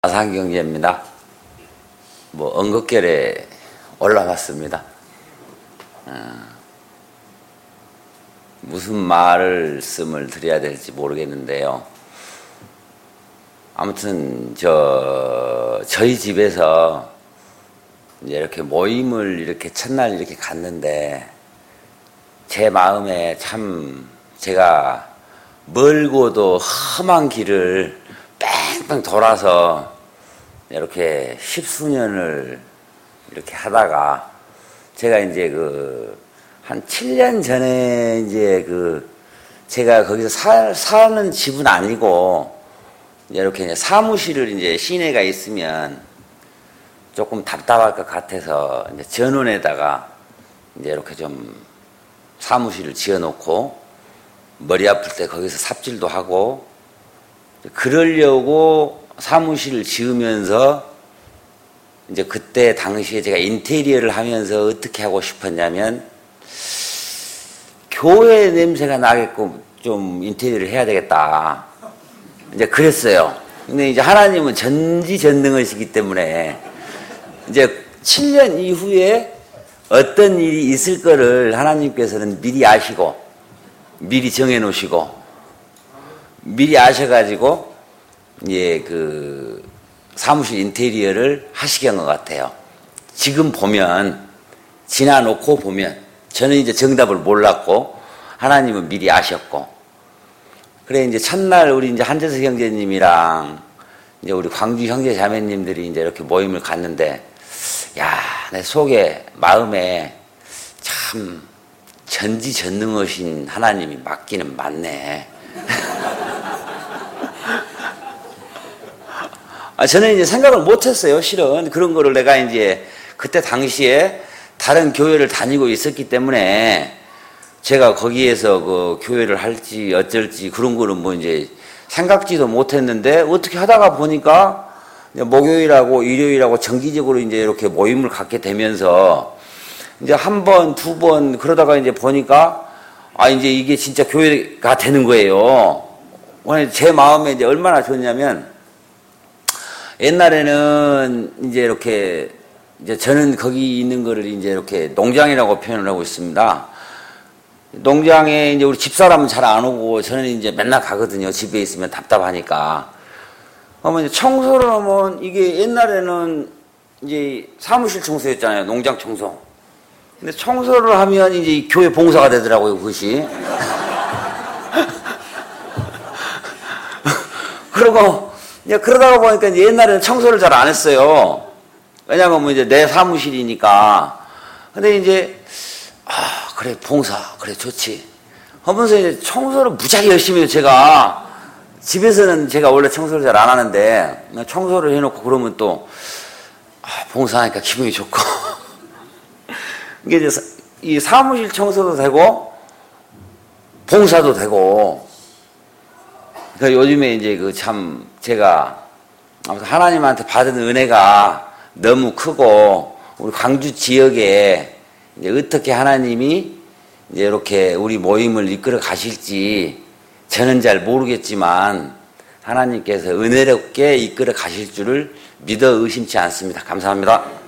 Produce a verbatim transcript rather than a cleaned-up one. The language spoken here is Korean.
아산경제입니다. 뭐 언급결에 올라왔습니다. 어, 무슨 말씀을 드려야 될지 모르겠는데요. 아무튼 저 저희 집에서 이제 이렇게 모임을 이렇게 첫날 이렇게 갔는데 제 마음에 참 제가 멀고도 험한 길을 뺑뺑 돌아서 이렇게 십수년을 이렇게 하다가 제가 이제 그 한 칠 년 전에 이제 그 제가 거기서 살, 사는 집은 아니고 이렇게 이제 사무실을 이제 시내가 있으면 조금 답답할 것 같아서 이제 전원에다가 이제 이렇게 좀 사무실을 지어 놓고 머리 아플 때 거기서 삽질도 하고 그러려고 사무실을 지으면서 이제 그때 당시에 제가 인테리어를 하면서 어떻게 하고 싶었냐면 교회 냄새가 나게끔 좀 인테리어를 해야 되겠다. 이제 그랬어요. 근데 이제 하나님은 전지전능하시기 때문에 이제 칠 년 이후에 어떤 일이 있을 거를 하나님께서는 미리 아시고 미리 정해 놓으시고 미리 아셔가지고, 예, 그, 사무실 인테리어를 하시게 한 것 같아요. 지금 보면, 지나놓고 보면, 저는 이제 정답을 몰랐고, 하나님은 미리 아셨고, 그래, 이제 첫날 우리 이제 한재석 형제님이랑, 이제 우리 광주 형제 자매님들이 이제 이렇게 모임을 갔는데, 야, 내 속에, 마음에 참, 전지전능하신 하나님이 맞기는 맞네. 아, 저는 이제 생각을 못했어요, 실은. 그런 거를 내가 이제 그때 당시에 다른 교회를 다니고 있었기 때문에 제가 거기에서 그 교회를 할지 어쩔지 그런 거는 뭐 이제 생각지도 못했는데 어떻게 하다가 보니까 목요일하고 일요일하고 정기적으로 이제 이렇게 모임을 갖게 되면서 이제 한 번, 두 번 그러다가 이제 보니까 아, 이제 이게 진짜 교회가 되는 거예요. 제 마음에 이제 얼마나 좋냐면 옛날에는 이제 이렇게 이제 저는 거기 있는 거를 이제 이렇게 농장이라고 표현을 하고 있습니다. 농장에 이제 우리 집사람은 잘 안 오고 저는 이제 맨날 가거든요. 집에 있으면 답답하니까. 그러면 이제 청소를 하면 이게 옛날에는 이제 사무실 청소였잖아요. 농장 청소. 근데 청소를 하면 이제 교회 봉사가 되더라고요, 그것이. 그리고 이제 그러다가 보니까 이제 옛날에는 청소를 잘 안 했어요. 왜냐면 뭐 이제 내 사무실이니까. 근데 이제, 아, 그래, 봉사, 그래, 좋지. 하면서 이제 청소를 무지하게 열심히 해요, 제가. 집에서는 제가 원래 청소를 잘 안 하는데, 청소를 해놓고 그러면 또, 아, 봉사하니까 기분이 좋고. 이게 이제 이 사무실 청소도 되고, 봉사도 되고, 그러니까 요즘에 이제 그 참 제가 하나님한테 받은 은혜가 너무 크고 우리 광주 지역에 이제 어떻게 하나님이 이제 이렇게 우리 모임을 이끌어 가실지 저는 잘 모르겠지만 하나님께서 은혜롭게 이끌어 가실 줄을 믿어 의심치 않습니다. 감사합니다.